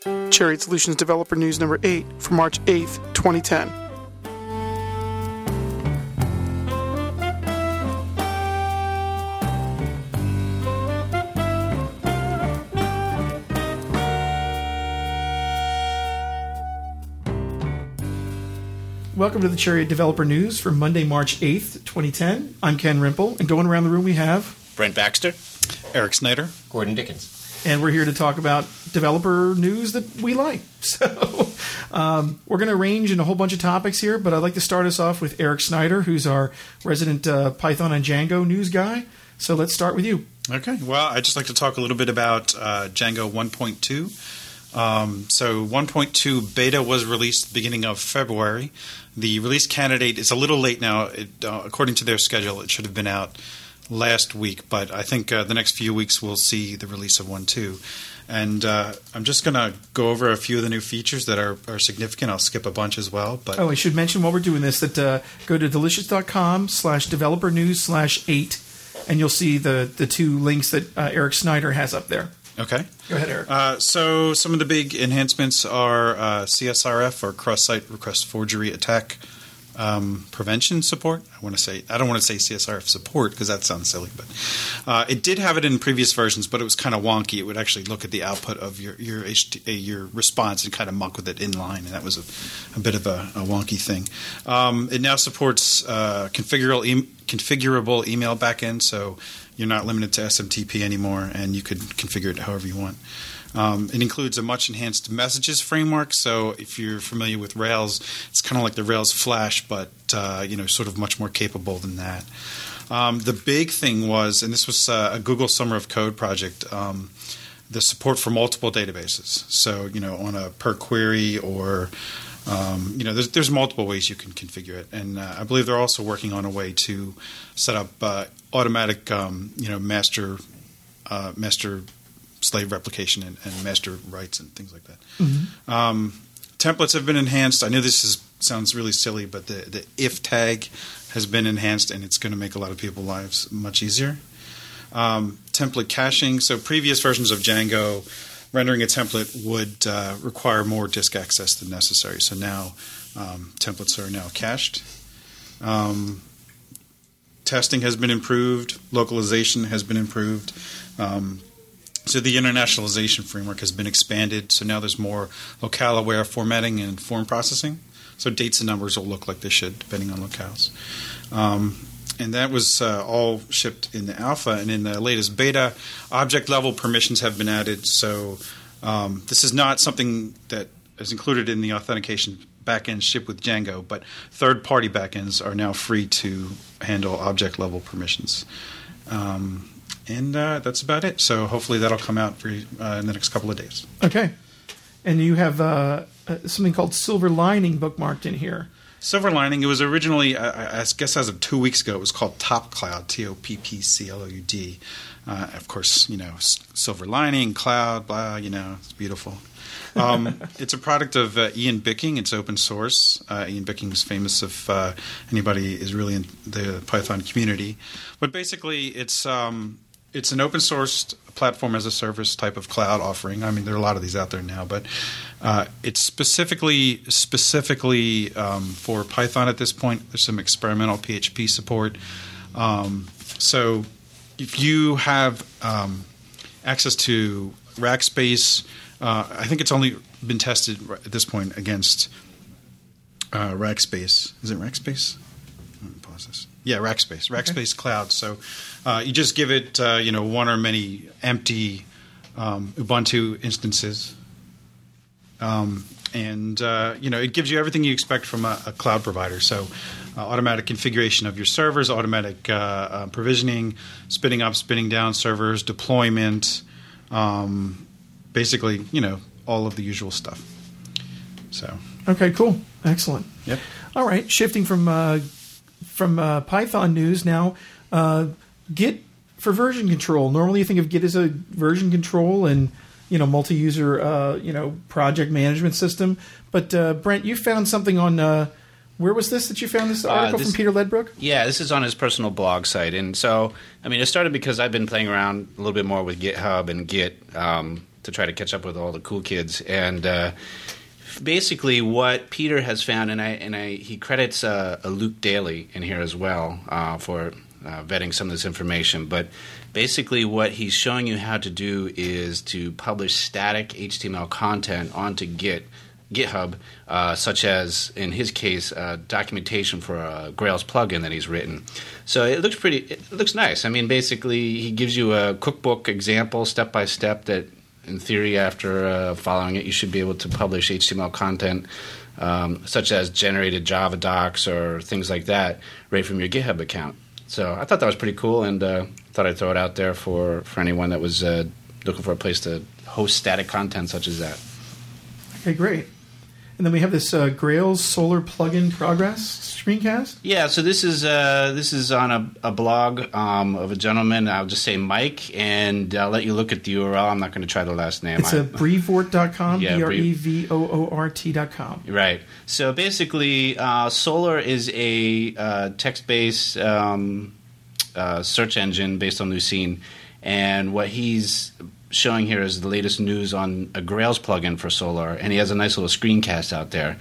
Chariot Solutions Developer News number 8 for March 8th, 2010. Welcome to the Chariot Developer News for Monday, March 8th, 2010. I'm Ken Rimple, and going around the room we have Brent Baxter, Eric Snyder, Gordon Dickens. And we're here to talk about developer news that we like. So we're going to range in a whole bunch of topics here, but I'd like to start us off with Eric Snyder, who's our resident Python and Django news guy. So let's start with you. Okay. Well, I'd just like to talk a little bit about Django 1.2. So 1.2 beta was released at the beginning of February. The release candidate is a little late now. According to their schedule, it should have been out last week, but I think the next few weeks we'll see the release of 1.2. And I'm just going to go over a few of the new features that are significant. I'll skip a bunch as well. But I should mention while we're doing this that go to delicious.com/developernews/8, and you'll see the two links that Eric Snyder has up there. Okay. Go ahead, Eric. So some of the big enhancements are CSRF, or cross-site request forgery attack prevention support. I don't want to say CSRF support because that sounds silly, but it did have it in previous versions, but it was kind of wonky. It would actually look at the output of your response and kind of muck with it in line, and that was a bit of a wonky thing. It now supports configurable email backend, so you're not limited to SMTP anymore, and you could configure it however you want. It includes a much enhanced messages framework. So if you're familiar with Rails, it's kind of like the Rails Flash, but sort of much more capable than that. The big thing was, and this was a Google Summer of Code project, the support for multiple databases. So on a per query or there's multiple ways you can configure it, and I believe they're also working on a way to set up automatic master slave replication and master rights and things like that. Mm-hmm. Templates have been enhanced. I know this sounds really silly, but the if tag has been enhanced, and it's going to make a lot of people's lives much easier. Template caching. So previous versions of Django, rendering a template would require more disk access than necessary. So now templates are now cached. Testing has been improved. Localization has been improved. So the internationalization framework has been expanded. So now there's more locale-aware formatting and form processing. So dates and numbers will look like they should, depending on locales. And that was all shipped in the alpha. And in the latest beta, object-level permissions have been added. So this is not something that is included in the authentication backend shipped with Django, but third-party backends are now free to handle object-level permissions. And that's about it. So hopefully that'll come out in the next couple of days. Okay. And you have something called Silver Lining bookmarked in here. Silver Lining, it was originally, I guess as of 2 weeks ago, it was called Top Cloud, TOPPCLOUD. Of course, Silver Lining, cloud, blah, it's beautiful. It's a product of Ian Bicking. It's open source. Ian Bicking is famous if anybody is really in the Python community. But basically, it's an open source platform as a service type of cloud offering. I mean, there are a lot of these out there now, but it's specifically for Python at this point. There's some experimental PHP support. So if you have access to Rackspace, I think it's only been tested at this point against Rackspace. Is it Rackspace? Let me pause this. Yeah, Rackspace. Rackspace Cloud. So you just give it one or many empty Ubuntu instances, and it gives you everything you expect from a cloud provider. So automatic configuration of your servers, automatic provisioning, spinning up, spinning down servers, deployment. Basically, all of the usual stuff. So. Okay, cool. Excellent. Yep. All right, shifting from Python news now, Git for version control. Normally you think of Git as a version control and, multi-user, project management system. But, Brent, you found something on where was this that you found this article from Peter Ledbrook? Yeah, this is on his personal blog site. And so, it started because I've been playing around a little bit more with GitHub and Git. to try to catch up with all the cool kids. And basically, what Peter has found, he credits Luke Daly in here as well for vetting some of this information. But basically, what he's showing you how to do is to publish static HTML content onto GitHub, such as, in his case, documentation for a Grails plugin that he's written. So it looks nice. I mean, basically, he gives you a cookbook example, step by step, that in theory, after following it, you should be able to publish HTML content, such as generated Java docs or things like that, right from your GitHub account. So I thought that was pretty cool, and thought I'd throw it out there for anyone that was looking for a place to host static content such as that. Okay, great. And then we have this Grails Solr plugin progress screencast. Yeah, so this is on a blog of a gentleman. I'll just say Mike, and I'll let you look at the URL. I'm not going to try the last name. It's brevoort.com, yeah, brevoort.com. Right. So basically, Solr is a text-based search engine based on Lucene, and what he's showing here is the latest news on a Grails plugin for Solr, and he has a nice little screencast out there.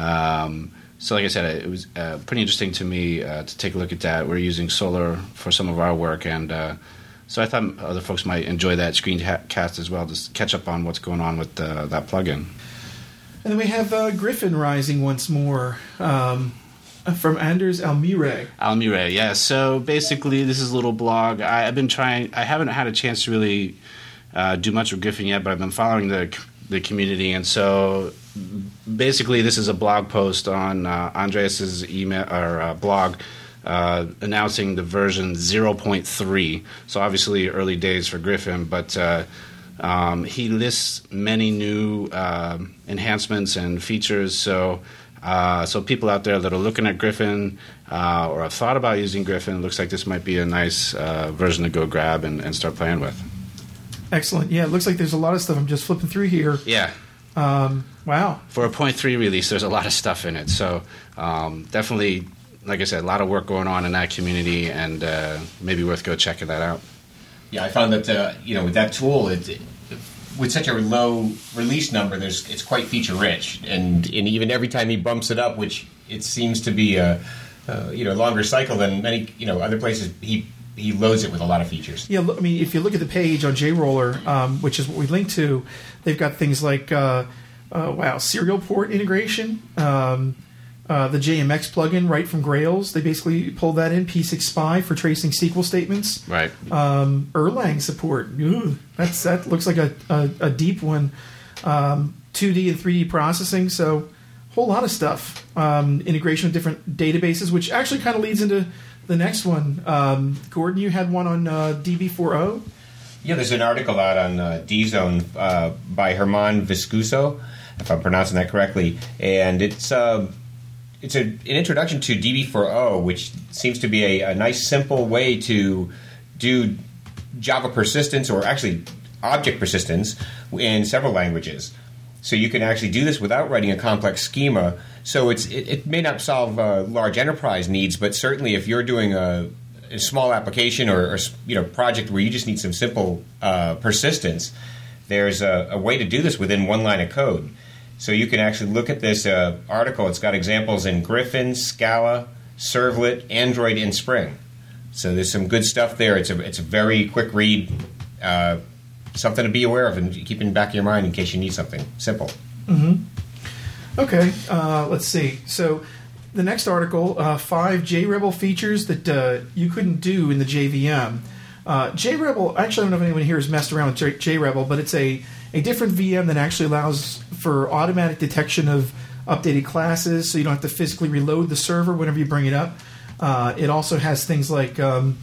So like I said, it was pretty interesting to me to take a look at that. We're using Solr for some of our work, and so I thought other folks might enjoy that screencast as well, to catch up on what's going on with that plugin. And then we have Griffin rising once more from Anders Almire. Almire, yeah. So basically, this is a little blog. I haven't had a chance to really do much with Griffin yet, but I've been following the community, and so basically this is a blog post on Andreas's email or blog announcing the version 0.3. So obviously early days for Griffin, but he lists many new enhancements and features. So people out there that are looking at Griffin or have thought about using Griffin, it looks like this might be a nice version to go grab and start playing with. Excellent. Yeah, it looks like there's a lot of stuff. I'm just flipping through here. Yeah. Wow. For a 0.3 release, there's a lot of stuff in it. So definitely, like I said, a lot of work going on in that community, and maybe worth go checking that out. Yeah, I found that with that tool, with such a low release number, it's quite feature rich, and even every time he bumps it up, which it seems to be a longer cycle than many other places, he loads it with a lot of features. Yeah, I mean, if you look at the page on JRoller, which is what we linked to, they've got things like serial port integration, the JMX plugin right from Grails. They basically pulled that in, P6Spy for tracing SQL statements. Right. Erlang support. Ooh, that looks like a deep one. 2D and 3D processing. So a whole lot of stuff. Integration of different databases, which actually kind of leads into the next one. Gordon, you had one on DB4O? Yeah, there's an article out on DZone by Herman Viscuso, if I'm pronouncing that correctly, and it's an introduction to DB4O, which seems to be a nice, simple way to do Java persistence, or actually object persistence, in several languages. So you can actually do this without writing a complex schema. So it may not solve large enterprise needs, but certainly if you're doing a small application or project where you just need some simple persistence, there's a way to do this within one line of code. So you can actually look at this article. It's got examples in Griffin, Scala, Servlet, Android, and Spring. So there's some good stuff there. It's a very quick read. Something to be aware of and keep in the back of your mind in case you need something simple. Mm-hmm. Okay, let's see. So the next article, 5 JRebel features that you couldn't do in the JVM. JRebel, actually I don't know if anyone here has messed around with JRebel, but it's a different VM that actually allows for automatic detection of updated classes, so you don't have to physically reload the server whenever you bring it up. It also has things like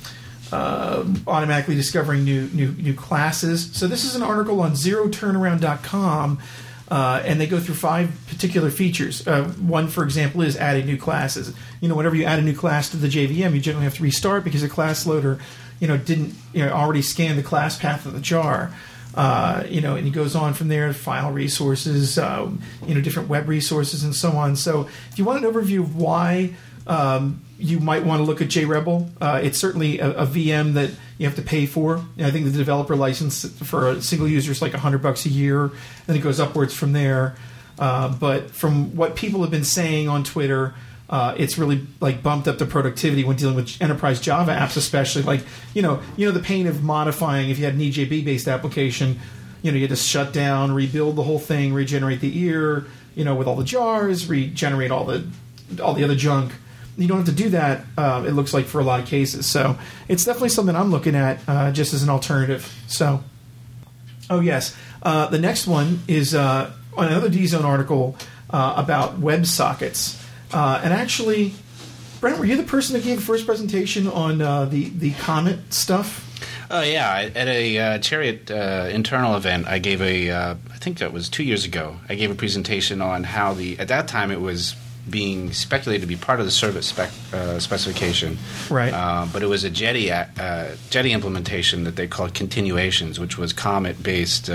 automatically discovering new classes. So this is an article on zeroturnaround.com, and they go through 5 particular features. One, for example, is adding new classes. Whenever you add a new class to the JVM, you generally have to restart because the class loader, didn't already scan the class path of the jar. And he goes on from there, file resources, different web resources, and so on. So if you want an overview of why you might want to look at JRebel, it's certainly a VM that you have to pay for. I think the developer license for a single user is like $100 a year, and it goes upwards from there. But from what people have been saying on Twitter, it's really like bumped up the productivity when dealing with enterprise Java apps, especially like the pain of modifying. If you had an EJB based application, you had to shut down, rebuild the whole thing, regenerate the ear, with all the jars, regenerate all the other junk. You don't have to do that, it looks like, for a lot of cases. So it's definitely something I'm looking at just as an alternative. So, oh, yes. The next one is another DZone article about WebSockets. And actually, Brent, were you the person that gave the first presentation on the Comet stuff? Oh, yeah. At a Chariot internal event, I gave I think that was 2 years ago, I gave a presentation on how at that time it was being speculated to be part of the service specification. Right. But it was a Jetty implementation that they called continuations, which was Comet-based,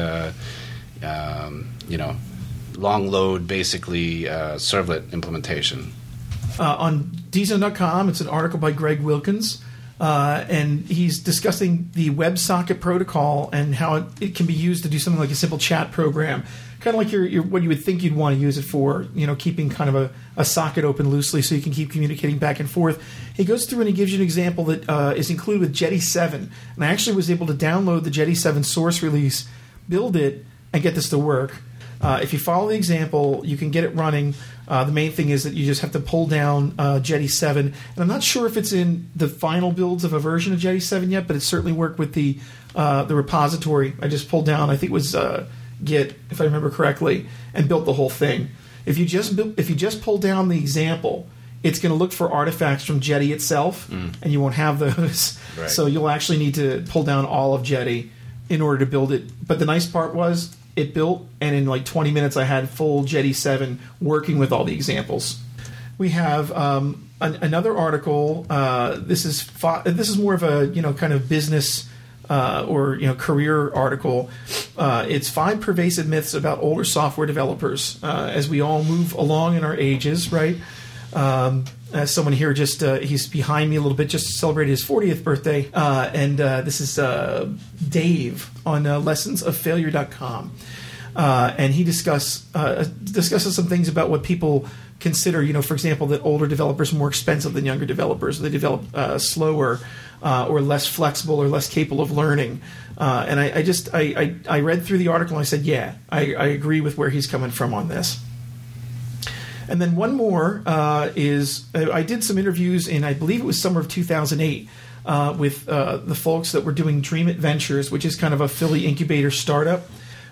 long load, basically, servlet implementation. On dzone.com, it's an article by Greg Wilkins, and he's discussing the WebSocket protocol and how it can be used to do something like a simple chat program. Kind of like your what you would think you'd want to use it for, keeping kind of a socket open loosely so you can keep communicating back and forth. He goes through and he gives you an example that is included with Jetty 7. And I actually was able to download the Jetty 7 source release, build it, and get this to work. If you follow the example, you can get it running. The main thing is that you just have to pull down Jetty 7. And I'm not sure if it's in the final builds of a version of Jetty 7 yet, but it certainly worked with the repository. I just pulled down, I think it was Git, if I remember correctly, and built the whole thing. If you just pull down the example, it's going to look for artifacts from Jetty itself, and you won't have those. Right. So you'll actually need to pull down all of Jetty in order to build it. But the nice part was it built, and in like 20 minutes I had full Jetty 7 working with all the examples. We have another article. This is more of a kind of business or career article. It's 5 pervasive myths about older software developers as we all move along in our ages, right? Someone here he's behind me a little bit, just celebrated his 40th birthday, and this is Dave on lessonsoffailure.com. And he discusses some things about what people consider, for example, that older developers are more expensive than younger developers. They develop slower or less flexible or less capable of learning. And I read through the article and I said, yeah, I agree with where he's coming from on this. And then one more is I did some interviews in, I believe it was summer of 2008, with the folks that were doing Dream It Ventures, which is kind of a Philly incubator startup.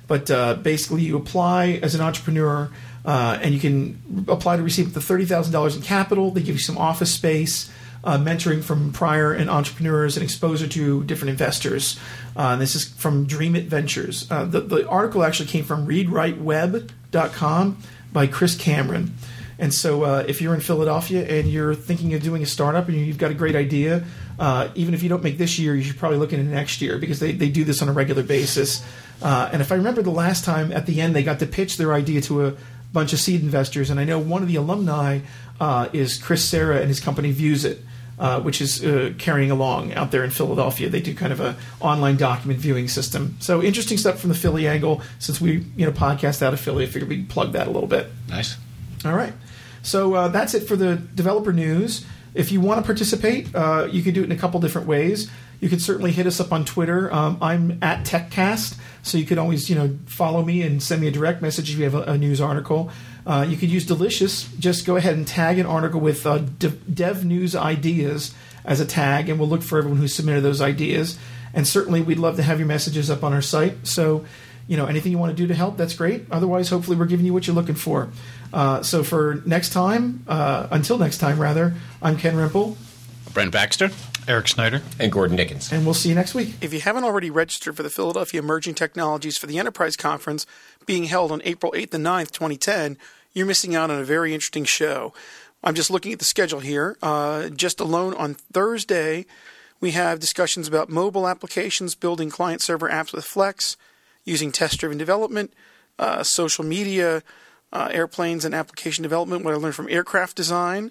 But basically you apply as an entrepreneur and you can apply to receive up to $30,000 in capital. They give you some office space, mentoring from prior and entrepreneurs, and exposure to different investors. This is from Dream It Ventures. The article actually came from readwriteweb.com by Chris Cameron. And so if you're in Philadelphia and you're thinking of doing a startup and you've got a great idea, even if you don't make this year, you should probably look into next year because they do this on a regular basis. And if I remember the last time, at the end, they got to pitch their idea to a bunch of seed investors. And I know one of the alumni is Chris Serra and his company Views It, which is carrying along out there in Philadelphia. They do kind of an online document viewing system. So interesting stuff from the Philly angle. Since we podcast out of Philly, I figured we'd plug that a little bit. Nice. All right. So that's it for the developer news. If you want to participate, you can do it in a couple different ways. You can certainly hit us up on Twitter. I'm at TechCast, so you could always follow me and send me a direct message if you have a news article. You could use Delicious. Just go ahead and tag an article with Dev News Ideas as a tag, and we'll look for everyone who submitted those ideas. And certainly we'd love to have your messages up on our site. So anything you want to do to help, that's great. Otherwise, hopefully we're giving you what you're looking for. So for next time, until next time, rather, I'm Ken Rimple. Brent Baxter. Eric Snyder. And Gordon Dickens. And we'll see you next week. If you haven't already registered for the Philadelphia Emerging Technologies for the Enterprise Conference being held on April 8th and 9th, 2010, you're missing out on a very interesting show. I'm just looking at the schedule here. Just alone on Thursday, we have discussions about mobile applications, building client-server apps with Flex, using test-driven development, social media, airplanes and application development, what I learned from aircraft design.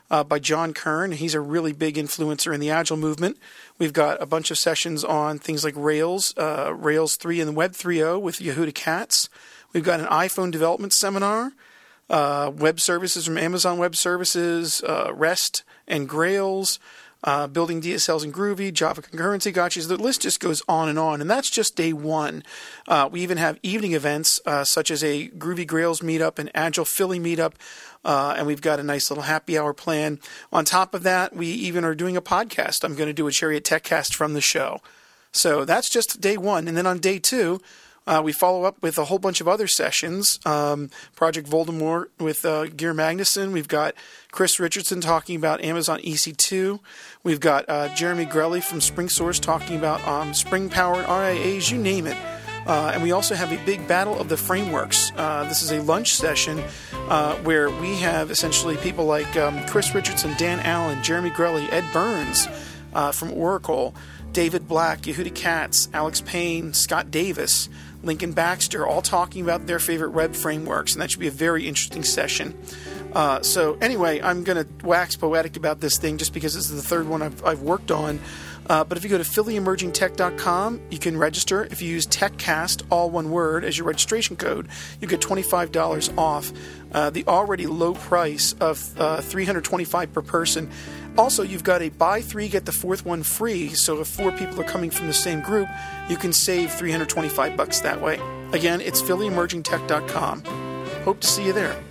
by John Kern. He's a really big influencer in the Agile movement. We've got a bunch of sessions on things like Rails, Rails 3 and Web 3.0 with Yehuda Katz. We've got an iPhone development seminar, web services from Amazon Web Services, REST and Grails, building DSLs in Groovy, Java concurrency gotchas. The list just goes on, and that's just day one. We even have evening events such as a Groovy Grails meetup, an Agile Philly meetup, and we've got a nice little happy hour plan. On top of that, we even are doing a podcast. I'm going to do a Chariot TechCast from the show. So that's just day one. And then on day two, we follow up with a whole bunch of other sessions. Project Voldemort with Geir Magnuson. We've got Chris Richardson talking about Amazon EC2. We've got Jeremy Grelly from SpringSource talking about Spring-powered RIAs, you name it. And we also have a big battle of the frameworks. This is a lunch session where we have essentially people like Chris Richardson, Dan Allen, Jeremy Grelly, Ed Burns from Oracle, David Black, Yehuda Katz, Alex Payne, Scott Davis, Lincoln Baxter, all talking about their favorite web frameworks, and that should be a very interesting session. So anyway, I'm going to wax poetic about this thing just because this is the third one I've worked on. But if you go to phillyemergingtech.com, you can register. If you use TechCast, all one word, as your registration code, you get $25 off the already low price of $325 per person. Also, you've got a buy three, get the fourth one free. So if 4 people are coming from the same group, you can save $325 that way. Again, it's phillyemergingtech.com. Hope to see you there.